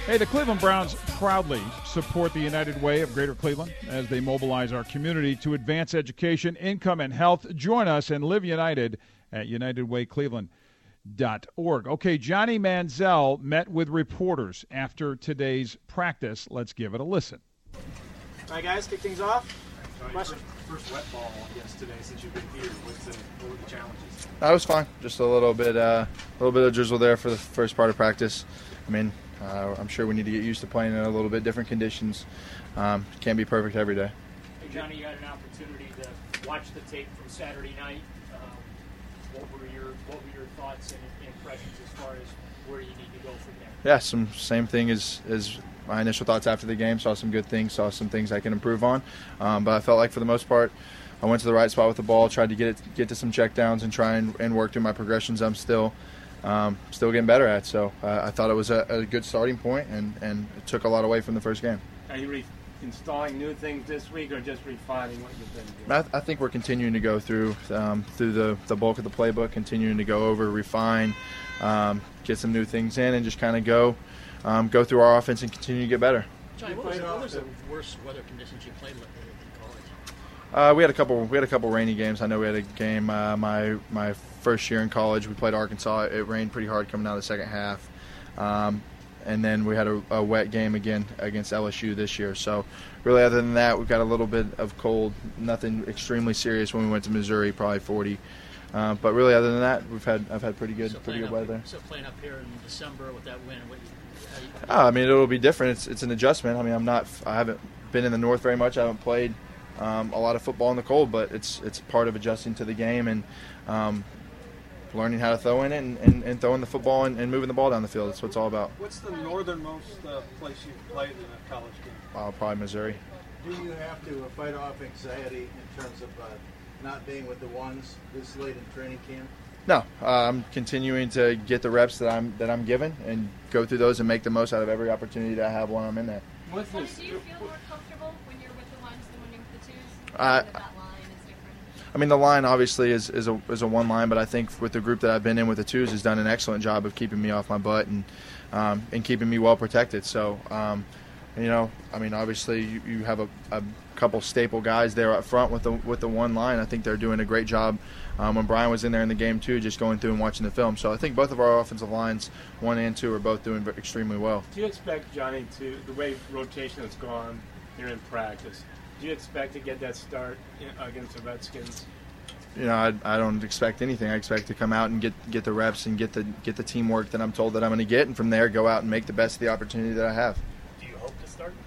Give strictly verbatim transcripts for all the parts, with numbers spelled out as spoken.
Hey, the Cleveland Browns proudly support the United Way of Greater Cleveland as they mobilize our community to advance education, income, and health. Join us and live united at united way cleveland dot org. Okay, Johnny Manziel met with reporters after today's practice. Let's give it a listen. All right, guys, kick things off. Question. First, first wet ball, I guess, today since you've been here. What's the, what were the challenges? That was fine. Just a little bit, uh, a little bit of drizzle there for the first part of practice. I mean, uh, I'm sure we need to get used to playing in a little bit different conditions. Um, can't be perfect every day. Hey, Johnny, you had an opportunity to watch the tape from Saturday night. Uh, what were your what were your thoughts and impressions as far as where you need to go from there? Yeah, some same thing as as my initial thoughts after the game. Saw some good things, saw some things I can improve on. Um, but I felt like for the most part, I went to the right spot with the ball, tried to get it, get to some checkdowns and try and, and work through my progressions. I'm still um, still getting better at. So uh, I thought it was a, a good starting point, and, and it took a lot away from the first game. Are you re- installing new things this week or just refining what you've been doing? I, th- I think we're continuing to go through um, through the, the bulk of the playbook, continuing to go over, refine, um, get some new things in, and just kind of go um, go through our offense and continue to get better. Johnny, what was, what was the worst weather conditions you played in college? Uh, we had a couple. We had a couple rainy games. I know we had a game uh, my my first year in college. We played Arkansas. It rained pretty hard coming out of the second half, um, and then we had a, a wet game again against L S U this year. So, really, other than that, we've got a little bit of cold. Nothing extremely serious when we went to Missouri, probably forty. Um, but really, other than that, we've had I've had pretty good so pretty good up, weather. So playing up here in December with that wind, what you, how you, Oh, I mean, it'll be different. It's it's an adjustment. I mean, I'm not. I haven't been in the north very much. I haven't played um, a lot of football in the cold, but it's it's part of adjusting to the game and um, learning how to throw in it and, and, and throwing the football and, and moving the ball down the field. That's what it's all about. What's the northernmost uh, place you've played in a college game? Uh, probably Missouri. Do you have to uh, fight off anxiety in terms of uh, not being with the ones this late in training camp? No, uh, I'm continuing to get the reps that I'm that I'm given and go through those and make the most out of every opportunity that I have when I'm in there. What's Well, this? do you feel more comfortable when you're with the ones than when you're with the twos? Uh, that line is different. I mean, the line obviously is, is a is a one line, but I think with the group that I've been in with the twos has done an excellent job of keeping me off my butt and um, and keeping me well protected. So, um, you know, I mean, obviously you, you have a, a couple staple guys there up front with the with the one line. I think they're doing a great job. Um, when Brian was in there in the game too, just going through and watching the film. So I think both of our offensive lines, one and two, are both doing extremely well. Do you expect, Johnny, to the way rotation has gone here in practice, do you expect to get that start against the Redskins? You know, I, I don't expect anything. I expect to come out and get get the reps and get the get the teamwork that I'm told that I'm going to get, and from there go out and make the best of the opportunity that I have. do you hope to start?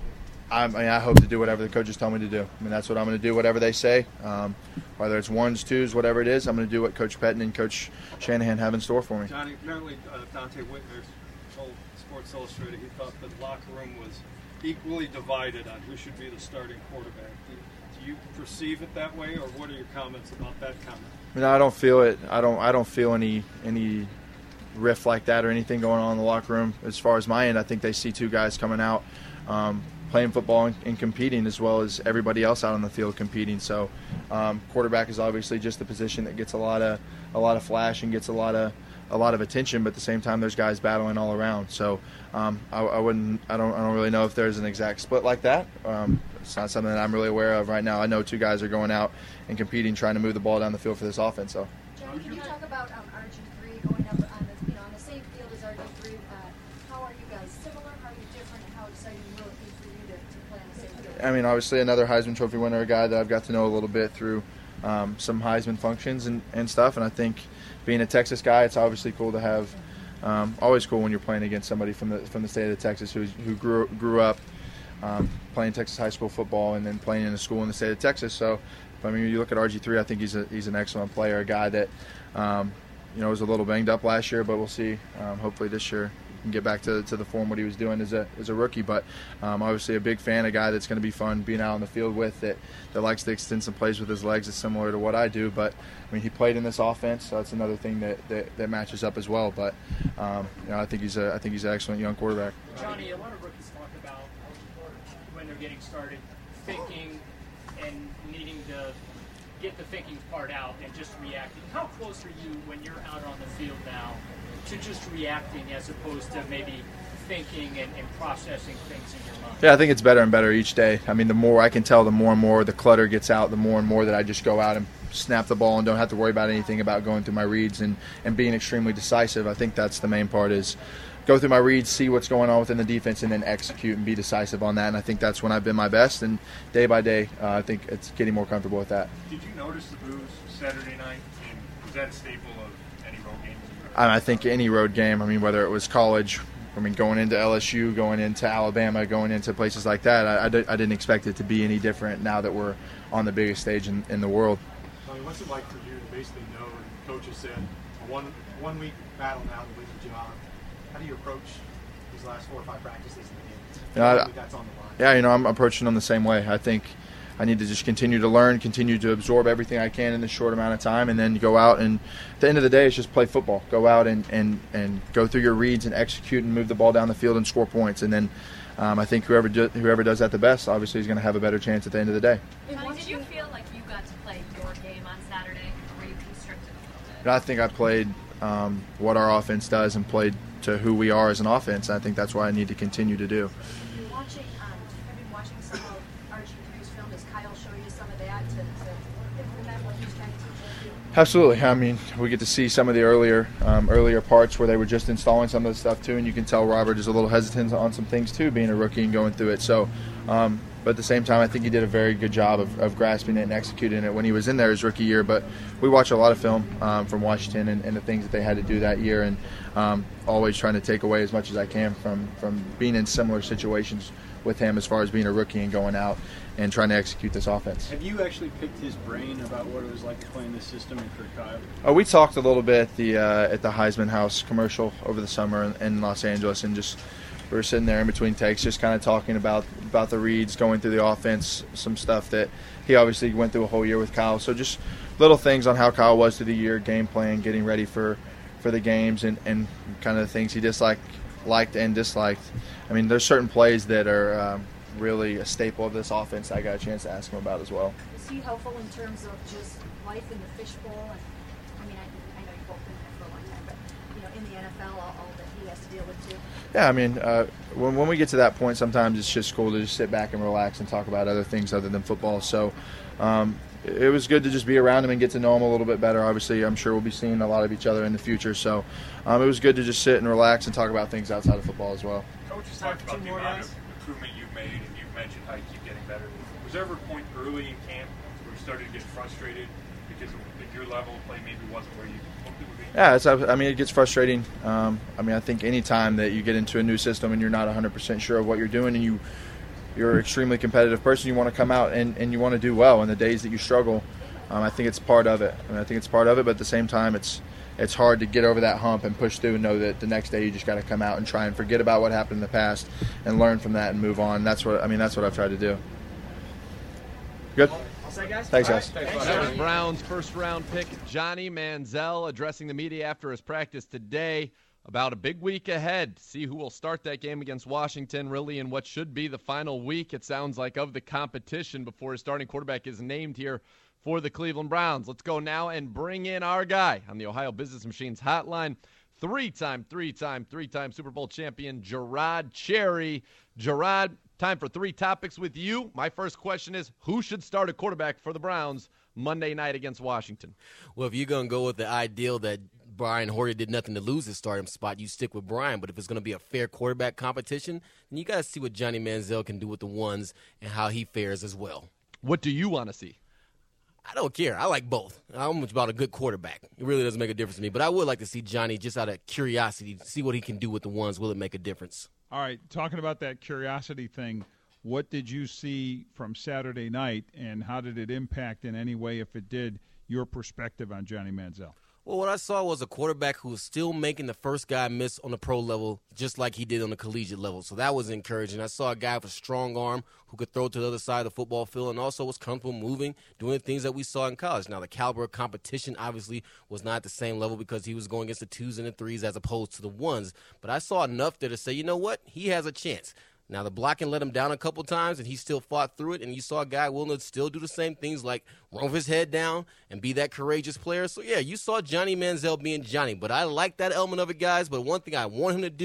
I, I, mean, I hope to do whatever the coaches tell me to do. I mean, that's what I'm going to do, whatever they say. Um, whether it's ones, twos, whatever it is, I'm going to do what Coach Pettin and Coach Shanahan have in store for me. Johnny, apparently uh, Dante Whitner told Sports Illustrated he thought the locker room was equally divided on who should be the starting quarterback. Do, do you perceive it that way, or what are your comments about that comment? I mean, I don't feel it. I don't. I don't feel any any rift like that or anything going on in the locker room. As far as my end, I think they see two guys coming out, um, playing football and, and competing as well as everybody else out on the field competing. So, um, quarterback is obviously just the position that gets a lot of a lot of flash and gets a lot of a lot of attention. But at the same time, there's guys battling all around. So, um, I, I wouldn't. I don't. I don't really know if there's an exact split like that. Um, it's not something that I'm really aware of right now. I know two guys are going out and competing, trying to move the ball down the field for this offense. So. Johnny, can you talk about um, R G three going up on the, you know, on the same field as R G three? Uh, how are you guys similar? How are you different? And how exciting will it be for you to, to play on the same field? I mean, obviously another Heisman Trophy winner, a guy that I've got to know a little bit through um, some Heisman functions and, and stuff. And I think being a Texas guy, it's obviously cool to have. Um, always cool when you're playing against somebody from the from the state of Texas who who grew grew up um, playing Texas high school football and then playing in a school in the state of Texas. So, I mean, you look at R G three, I think he's a he's an excellent player, a guy that um, you know was a little banged up last year, but we'll see. Um, hopefully this year he can get back to to the form what he was doing as a as a rookie. But um, obviously a big fan, a guy that's going to be fun being out on the field with, that that likes to extend some plays with his legs. It's similar to what I do, but I mean he played in this offense, so that's another thing that, that, that matches up as well. But um, you know I think he's a I think he's an excellent young quarterback. Johnny, a lot of rookies talk about when they're getting started thinking and needing to get the thinking part out and just reacting. How close are you when you're out on the field now to just reacting as opposed to maybe thinking and, and processing things in your mind? Yeah, I think it's better and better each day. I mean, the more I can tell, the more and more the clutter gets out, the more and more that I just go out and snap the ball and don't have to worry about anything about going through my reads and, and being extremely decisive. I think that's the main part is go through my reads, see what's going on within the defense, and then execute and be decisive on that. And I think that's when I've been my best. And day by day, uh, I think it's getting more comfortable with that. Did you notice the boos Saturday night? And was that a staple of any road game? I think any road game, I mean, whether it was college, I mean, going into L S U, going into Alabama, going into places like that, I, I, did, I didn't expect it to be any different now that we're on the biggest stage in, in the world. I mean, what's it like for you to basically know, and coaches said, a one, one week battle now to win the job? How do you approach these last four or five practices in the game? Yeah, I, that's on the line. Yeah, you know, I'm approaching them the same way. I think I need to just continue to learn, continue to absorb everything I can in this short amount of time, and then go out and at the end of the day, it's just play football. Go out and, and, and go through your reads and execute and move the ball down the field and score points. And then um, I think whoever do, whoever does that the best, obviously, is going to have a better chance at the end of the day. Johnny, did you feel like you got to play your game on Saturday, or were you constricted a little bit? And I think I played um, what our offense does and played to who we are as an offense. I think that's what I need to continue to do. You're watching, um, have you been watching some of R G three's film? Does Kyle show you some of that to, to implement what he's trying to teach you? Absolutely. I mean, we get to see some of the earlier um, earlier parts where they were just installing some of the stuff too, and you can tell Robert is a little hesitant on some things too, being a rookie and going through it. So, um, but at the same time, I think he did a very good job of, of grasping it and executing it when he was in there his rookie year. But we watch a lot of film um, from Washington and, and the things that they had to do that year, and um, always trying to take away as much as I can from, from being in similar situations with him as far as being a rookie and going out and trying to execute this offense. Have you actually picked his brain about what it was like to play in this system and for Kyle? Oh, we talked a little bit at the uh, at the Heisman House commercial over the summer in, in Los Angeles, and just we were sitting there in between takes, just kind of talking about about the reads, going through the offense, some stuff that he obviously went through a whole year with Kyle. So just little things on how Kyle was through the year, game plan, getting ready for, for the games, and, and kind of the things he disliked, liked and disliked. I mean, there's certain plays that are um, really a staple of this offense that I got a chance to ask him about as well. Is he helpful in terms of just life in the fishbowl? And I mean, I, I know you've both been there for a long time, but you know, in the N F L, all, all that he has to deal with too. Yeah, I mean, uh, when when we get to that point, sometimes it's just cool to just sit back and relax and talk about other things other than football. So um, it was good to just be around him and get to know him a little bit better. Obviously, I'm sure we'll be seeing a lot of each other in the future. So um, it was good to just sit and relax and talk about things outside of football as well. Coach, you talked about the amount of improvement you've made, and you've mentioned how you keep getting better. Was there ever a point early in camp where you started to get frustrated because at your level play maybe wasn't where you hoped it would be? Yeah, it's, I mean, it gets frustrating. Um, I mean, I think any time that you get into a new system and you're not one hundred percent sure of what you're doing, and you, you're an extremely competitive person, you want to come out and, and you want to do well. And the days that you struggle, um, I think it's part of it. I mean, I think it's part of it, but at the same time, it's it's hard to get over that hump and push through and know that the next day you just got to come out and try and forget about what happened in the past and learn from that and move on. That's what I mean. That's what I've tried to do. Good. Guys? Thanks, guys. That was Browns' first-round pick, Johnny Manziel, addressing the media after his practice today about a big week ahead. See who will start that game against Washington, really, in what should be the final week, it sounds like, of the competition before his starting quarterback is named here for the Cleveland Browns. Let's go now and bring in our guy on the Ohio Business Machines hotline, three-time, three-time, three-time Super Bowl champion, Jerod Cherry. Jerod, time for three topics with you. My first question is, who should start a quarterback for the Browns Monday night against Washington? Well, if you're going to go with the ideal that Brian Hoyer did nothing to lose his starting spot, you stick with Brian. But if it's going to be a fair quarterback competition, then you got to see what Johnny Manziel can do with the ones and how he fares as well. What do you want to see? I don't care. I like both. I'm about a good quarterback. It really doesn't make a difference to me. But I would like to see Johnny just out of curiosity, see what he can do with the ones. Will it make a difference? All right, talking about that curiosity thing, what did you see from Saturday night, and how did it impact in any way, if it did, your perspective on Johnny Manziel? Well, what I saw was a quarterback who was still making the first guy miss on the pro level just like he did on the collegiate level. So that was encouraging. I saw a guy with a strong arm who could throw to the other side of the football field and also was comfortable moving, doing things that we saw in college. Now, the caliber of competition obviously was not at the same level because he was going against the twos and the threes as opposed to the ones. But I saw enough there to say, you know what, he has a chance. Now, the blocking let him down a couple times, and he still fought through it, and you saw a guy willing to still do the same things like roll his head down and be that courageous player. So, yeah, you saw Johnny Manziel being Johnny, but I like that element of it, guys. But one thing I want him to do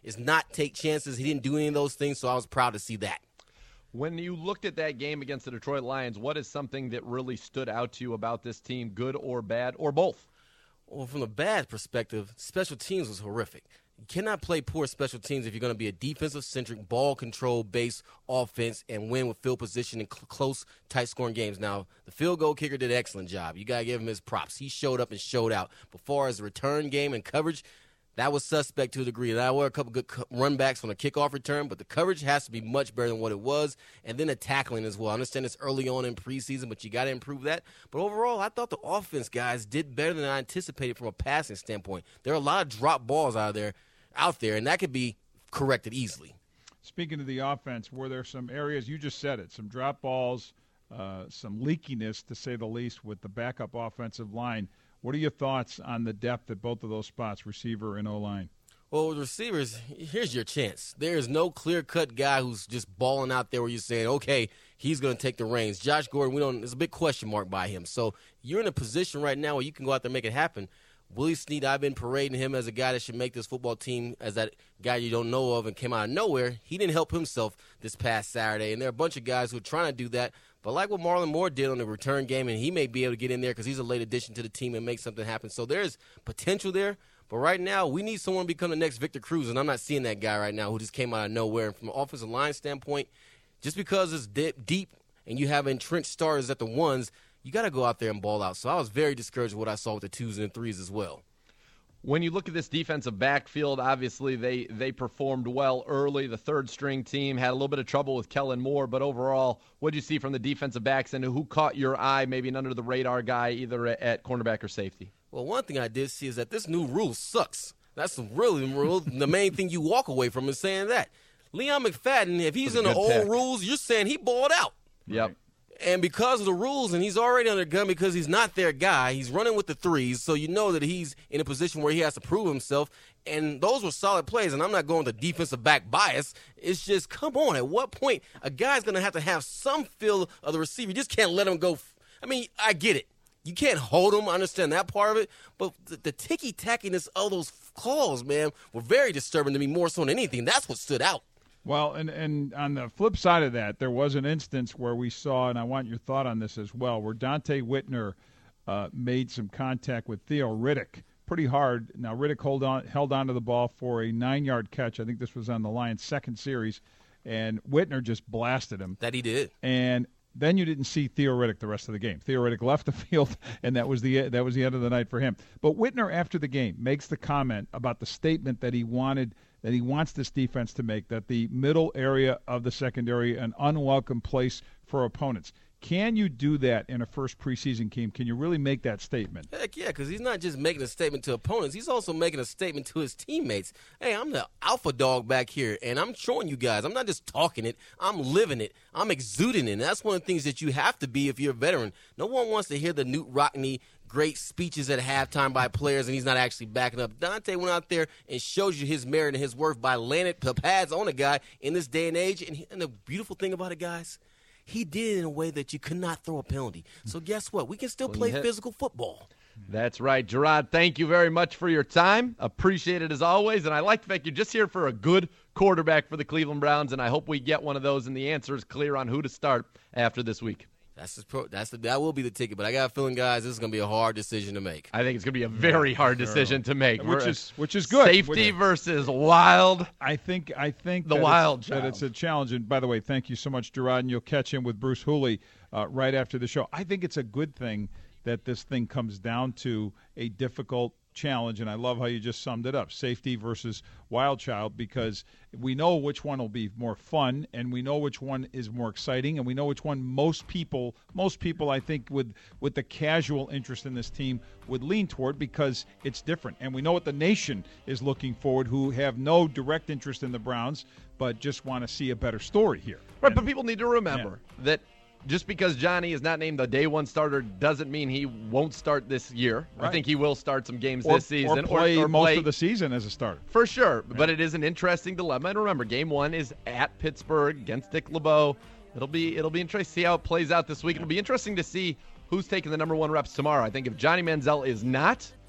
is not take chances. He didn't do any of those things, so I was proud to see that. When you looked at that game against the Detroit Lions, what is something that really stood out to you about this team, good or bad, or both? Well, from the bad perspective, special teams was horrific. You cannot play poor special teams if you're going to be a defensive-centric, ball-control-based offense and win with field position in cl- close, tight-scoring games. Now, the field goal kicker did an excellent job. You got to give him his props. He showed up and showed out. But as far as the return game and coverage, that was suspect to a degree. There were a couple good run backs on the kickoff return, but the coverage has to be much better than what it was. And then the tackling as well. I understand it's early on in preseason, but you got to improve that. But overall, I thought the offense guys did better than I anticipated from a passing standpoint. There are a lot of drop balls out there, out there, and that could be corrected easily. Speaking of the offense, were there some areas, you just said it, some drop balls, uh, some leakiness, to say the least, with the backup offensive line? What are your thoughts on the depth at both of those spots, receiver and O-line? Well, with receivers, here's your chance. There is no clear-cut guy who's just balling out there where you're saying, okay, he's going to take the reins. Josh Gordon, we don't. There's a big question mark by him. So you're in a position right now where you can go out there and make it happen. Willie Snead, I've been parading him as a guy that should make this football team as that guy you don't know of and came out of nowhere. He didn't help himself this past Saturday, and there are a bunch of guys who are trying to do that. But like what Marlon Moore did on the return game, and he may be able to get in there because he's a late addition to the team and make something happen. So there's potential there. But right now, we need someone to become the next Victor Cruz, and I'm not seeing that guy right now who just came out of nowhere. And from an offensive line standpoint, just because it's deep and you have entrenched starters at the ones, you got to go out there and ball out. So I was very discouraged with what I saw with the twos and threes as well. When you look at this defensive backfield, obviously they, they performed well early. The third-string team had a little bit of trouble with Kellen Moore, but overall, what did you see from the defensive backs, and who caught your eye, maybe an under-the-radar guy, either at cornerback or safety? Well, one thing I did see is that this new rule sucks. That's the really rule. The main thing you walk away from is saying that. Leon McFadden, if he's in the old pick. rules, you're saying he balled out. Yep. And because of the rules, and he's already under gun because he's not their guy, he's running with the threes, so you know that he's in a position where he has to prove himself. And those were solid plays, and I'm not going to defensive back bias. It's just, come on, at what point a guy's going to have to have some feel of the receiver? You just can't let him go. I mean, I get it. You can't hold him. I understand that part of it. But the, the ticky-tackiness of those calls, man, were very disturbing to me more so than anything. That's what stood out. Well, and, and on the flip side of that, there was an instance where we saw, and I want your thought on this as well, where Dante Whitner uh, made some contact with Theo Riddick pretty hard. Now, Riddick hold on, held on to the ball for a nine-yard catch. I think this was on the Lions' second series, and Whitner just blasted him. That he did. And then you didn't see Theo Riddick the rest of the game. Theo Riddick left the field, and that was the that was the end of the night for him. But Whitner, after the game, makes the comment about the statement that he wanted – that he wants this defense to make, that the middle area of the secondary an unwelcome place for opponents. Can you do that in a first preseason game? Can you really make that statement? Heck yeah, because he's not just making a statement to opponents. He's also making a statement to his teammates. Hey, I'm the alpha dog back here, and I'm showing you guys. I'm not just talking it. I'm living it. I'm exuding it. And that's one of the things that you have to be if you're a veteran. No one wants to hear the Newt Rockne great speeches at halftime by players, and he's not actually backing up. Dante went out there and shows you his merit and his worth by landing the pads on a guy in this day and age. And, he, and the beautiful thing about it, guys, he did it in a way that you could not throw a penalty. So guess what? We can still play physical football. That's right. Gerard, thank you very much for your time. Appreciate it as always. And I like the fact you're just here for a good quarterback for the Cleveland Browns, and I hope we get one of those and the answer is clear on who to start after this week. That's the pro, that's the, that will be the ticket, but I got a feeling, guys, this is going to be a hard decision to make. I think it's going to be a very hard decision to make, which We're, is which is good. Safety which, versus wild. I think I think the that wild it's, that it's a challenge. And by the way, thank you so much, Gerard. And you'll catch him with Bruce Hooley uh, right after the show. I think it's a good thing that this thing comes down to a difficult challenge, and I love how you just summed it up, safety versus wild child, because we know which one will be more fun, and we know which one is more exciting, and we know which one most people, most people I think with, with the casual interest in this team would lean toward, because it's different. And we know what the nation is looking forward, who have no direct interest in the Browns, but just want to see a better story here. Right, and, but people need to remember yeah. that just because Johnny is not named the day one starter doesn't mean he won't start this year. Right. I think he will start some games or, this season. Or play or, or most play, of the season as a starter. For sure. Yeah. But it is an interesting dilemma. And remember, game one is at Pittsburgh against Dick LeBeau. It'll be it'll be interesting to see how it plays out this week. It'll be interesting to see who's taking the number one reps tomorrow. I think if Johnny Manziel is not,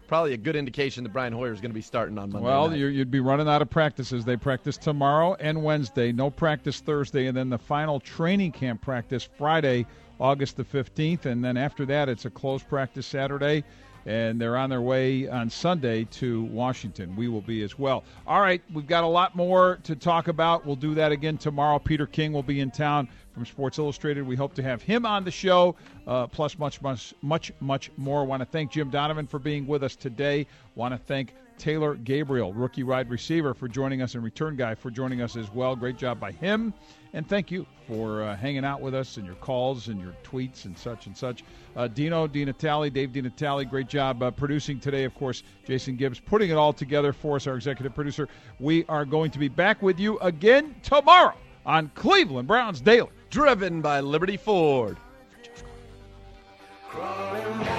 probably a good indication that Brian Hoyer is going to be starting on Monday Well, night. you're, you'd be running out of practices. They practice tomorrow and Wednesday. No practice Thursday, and then the final training camp practice Friday, August the fifteenth. And then after that, it's a closed practice Saturday, and they're on their way on Sunday to Washington. We will be as well. All right, we've got a lot more to talk about. We'll do that again tomorrow. Peter King will be in town from Sports Illustrated. We hope to have him on the show, uh, plus much, much, much, much more. Want to thank Jim Donovan for being with us today. Want to thank Taylor Gabriel, rookie wide receiver, for joining us, and return guy for joining us as well. Great job by him. And thank you for uh, hanging out with us and your calls and your tweets and such and such. Uh, Dino DiNatale, Dave DiNatale, great job uh, producing today. Of course, Jason Gibbs putting it all together for us, our executive producer. We are going to be back with you again tomorrow on Cleveland Browns Daily. Driven by Liberty Ford. Crawling